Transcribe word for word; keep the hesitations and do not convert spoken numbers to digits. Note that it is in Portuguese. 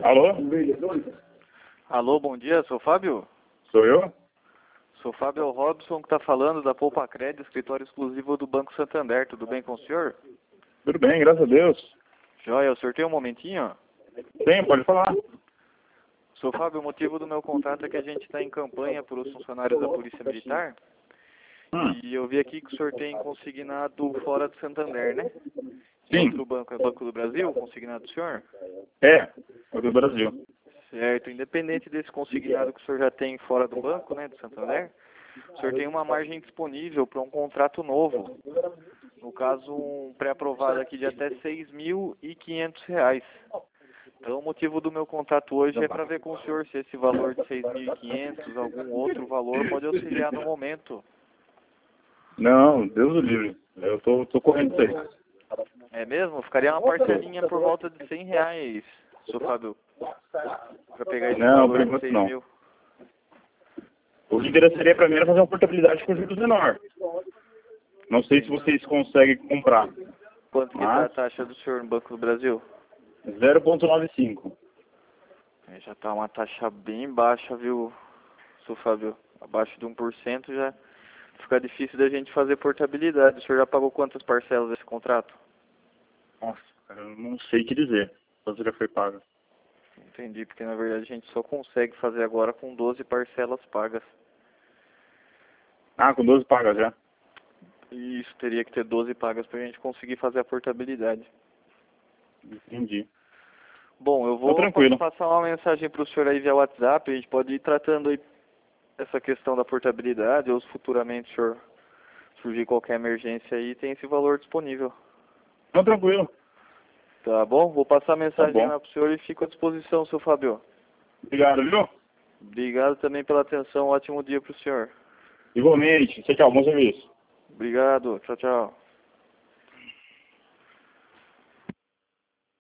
Alô? Alô, bom dia, sou o Fábio? Sou eu? Sou o Fábio Robson que está falando da Poupa Crédito, escritório exclusivo do Banco Santander. Tudo bem com o senhor? Tudo bem, graças a Deus. Joia, o senhor tem um momentinho? Tem, pode falar. Sou o Fábio, o motivo do meu contato é que a gente está em campanha para os funcionários da Polícia Militar. Hum, E eu vi aqui que o senhor tem consignado fora do Santander, né? Em sim, outro banco, é Banco do Brasil, consignado do senhor? é, é do Brasil. Certo, independente desse consignado que o senhor já tem fora do banco, né, do Santander, o senhor tem uma margem disponível para um contrato novo. No caso, um pré-aprovado aqui de até seis mil e quinhentos reais. Então, o motivo do meu contato hoje é para ver com o senhor se esse valor de seis mil e quinhentos, algum outro valor, pode auxiliar no momento. Não, Deus o livre. Eu tô, tô correndo isso aí. É mesmo? Ficaria uma parcelinha por volta de cem reais, seu Fábio, para pegar esse Não, por valor de enquanto seis não. mil. O que interessaria para mim era fazer uma portabilidade com juros menor. Não sei se vocês conseguem comprar. Quanto que está a Mas taxa do senhor no Banco do Brasil? zero vírgula noventa e cinco. É, já está uma taxa bem baixa, viu, seu Fábio? Abaixo de um por cento já fica difícil da gente fazer portabilidade. O senhor já pagou quantas parcelas desse contrato? Nossa, cara, eu não sei o que dizer. Quanto já foi pago. Entendi, porque na verdade a gente só consegue fazer agora com doze parcelas pagas. Ah, com doze pagas já. E isso teria que ter doze pagas para a gente conseguir fazer a portabilidade. Entendi. Bom, eu Tá vou tranquilo. pa- passar uma mensagem para o senhor aí via WhatsApp. A gente pode ir tratando aí essa questão da portabilidade, ou se futuramente o senhor surgir qualquer emergência aí, tem esse valor disponível. Tá tranquilo. Tá bom? Vou passar a Tá mensagem bom. lá para o senhor e fico à disposição, seu Fábio. Obrigado, viu? Obrigado também pela atenção. Ótimo dia para o senhor. Igualmente. Tchau, tchau. Bom serviço. Obrigado. Tchau, tchau.